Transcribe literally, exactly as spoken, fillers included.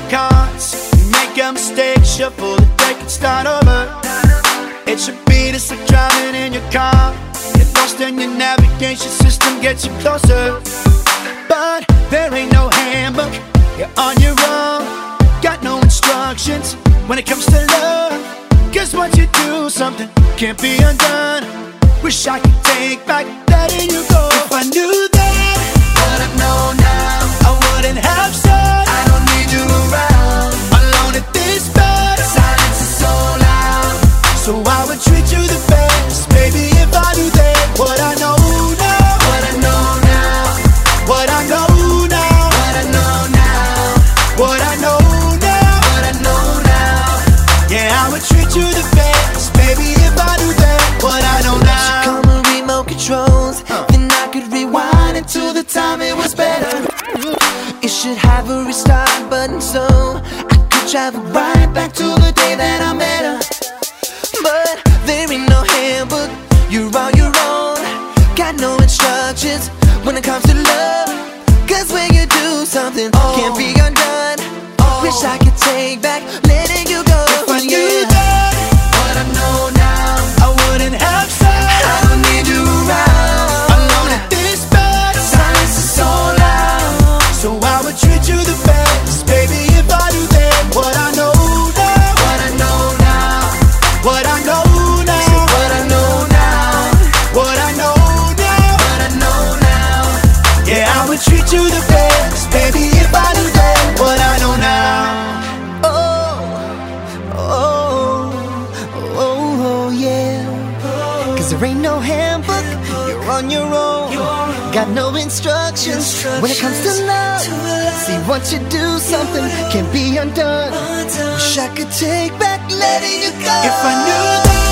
cards. You make a mistake, shuffle the deck and start over. It should be just like driving in your car. Get lost in your navigation system, gets you closer. But there ain't no handbook, you're on your own. Got no instructions when it comes to love. Cause once you do something, can't be undone. Wish I could take back letting you go. If I knew that, what I know now, I wouldn't have said I don't need you around. Alone at this bed, silence is so loud. So I would treat you the best, baby, if I knew that. What I know now, what I know now, what I know now, what I know now, what I know now, what I know now. Yeah, I would treat you the best, baby, if I knew that. What I know now. Come on, remote controls, huh. Then I could rewind until the time it was better. It should have a restart button, so I could travel right back to the day that I met her. But there ain't no handbook, you're on your own. Got no instructions when it comes to love. Cause when you do something, oh, can't be undone. Oh, wish I could take back letting you go. If I knew that, what I know now, I wouldn't have said I don't need you around. Alone at this bed, silence is so loud. So I would treat you the best, baby, if I knew that. What I know now, What I know now, what I know now, what I know now, what I know now, what I know now. yeah, I would treat you the best, baby, if I knew that. What I know now. Oh, oh, oh, oh, yeah. Cause there ain't no handbook, you're on your own. Got no instructions when it comes to love. See, once you do something, can't be undone. Wish I could take back letting you go. If I knew that.